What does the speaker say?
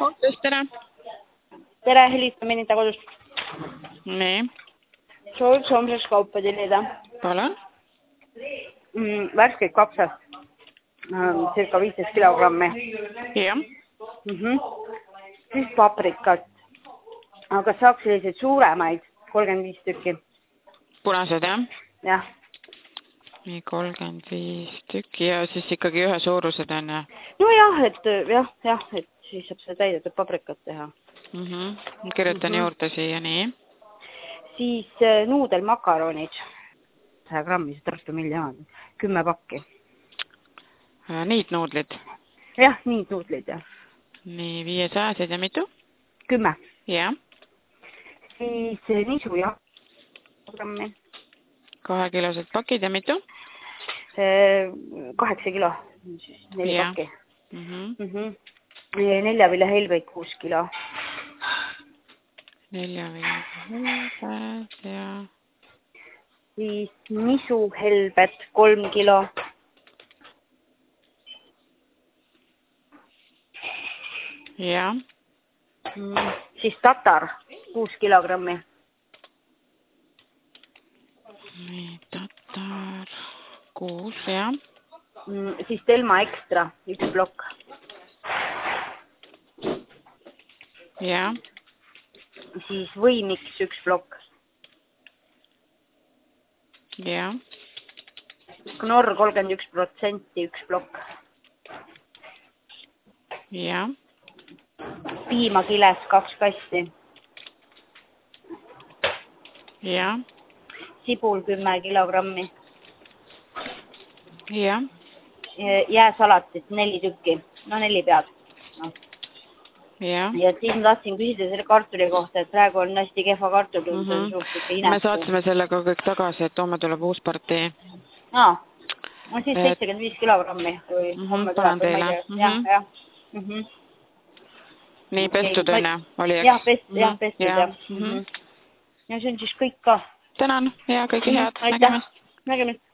Ootust, tere. Tere, helista Menita kodust. Nii. Sooviks homseks kaupa tellida. Palun. Värskeid kapsast. Circa 15 kilogrammi. Jah. Siis paprikat. Aga kas saaks selliseid suuremaid? 35 tükki. Punased, jah? Jah. Nii 35 tükki ja siis ikkagi ühe suurused on, jah? No jah, et siis saab seda täidetud paprikat teha. Kirjutan juurde siia, nii. Siis nuudelmakaronid. 100 grammi, see Tartu miljon. 10 pakki. Niitnuudlid? Jah, niitnuudlid, jah. Nii, 500 ja mitu? 10. Jah. Siis nisu ja grammi. 2 kilosed pakid ja mitu? 8 kilo. 4 pakki. 4 vilja helbeid 6 kilo. 4 vilja helbed ja... Siis nisu helbed 3 kilo. Jah. Siis tatar 6 kilogrammi. Nii, tatar 6, jah. Siis Telma Extra 1 plokk. Jah. Siis Võimiks 1 plokk. Jah. Knorr 31% 1 plokk. Jah. Piimakiles 2 kasti. Jah. Sibul 10 kilogrammi. Jah. Jääsalatit 4 tükki. No 4 pead. No. Jah. Ja siis ma tahtsin küsida selle kartuli kohta, et praegu on hästi kehva kartul. Me saatsime sellega kõik tagasi, et homme tuleb uus partei. No siis 75 kilogrammi. Panen teile. Jah. Nii, pestud õnne oli, eks? Jah, pestud, jah. Ja see on siis kõik ka. Tänan ja kõike head. Aitäh. Nägemist.